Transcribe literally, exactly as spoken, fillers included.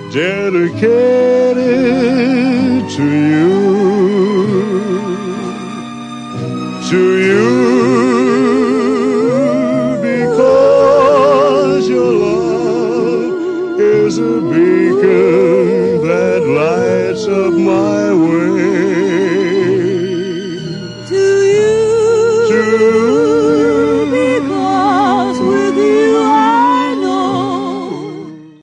dedicated to you, to you, because your love is a beacon that lights up my way.